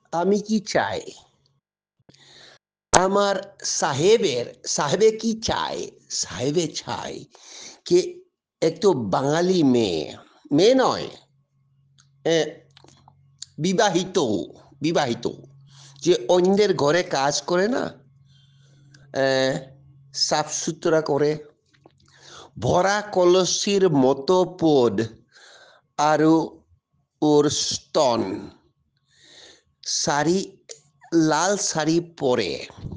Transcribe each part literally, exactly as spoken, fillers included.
আমি কি চাই? আমার সাহেবের সাহেবে কি চায়? সাহেবে চায় যে একটু বাঙালি মেয়ে, মেয়ে নয়, এ বিবাহিত, বিবাহিত যে অন্যের ঘরে কাজ করে না, অ্যা সাফ-সুতরা করে, ভরা কলসির মতো পদ আরও ওর স্তন, শাড়ি, লাল শাড়ি পরে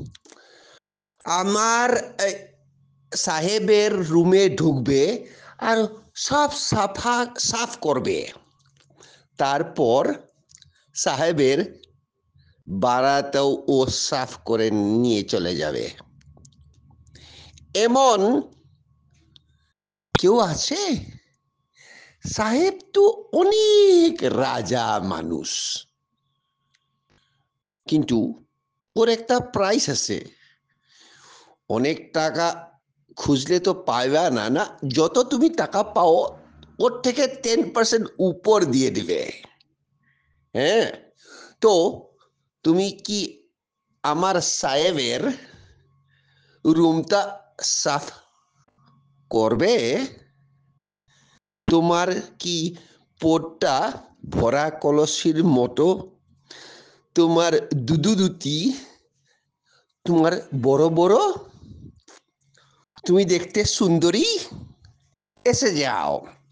আমার এই সাহেবের রুমে ঢুকবে আর সব সাফা সাফ করবে। তারপর সাহেবের বারাতেও ও সাফ করে নিয়ে চলে যাবে। এমন কেউ আছে? সাহেব তো অনেক রাজা মানুষ, কিন্তু ওর একটা প্রাইস আছে। অনেক টাকা খুঁজলে তো পাইবা না, না যত তুমি টাকা পাও ওর থেকে টেন পার্সেন্ট উপর দিয়ে দিবে। হ্যাঁ, তো তুমি কি আমার সাহেবের রুমটা সাফ করবে? তোমার কি পদটা ভরা কলসির মতো? তোমার দুদু দুটি তোমার বড় বড়? তুমি দেখতে সুন্দরী? এসে যাও।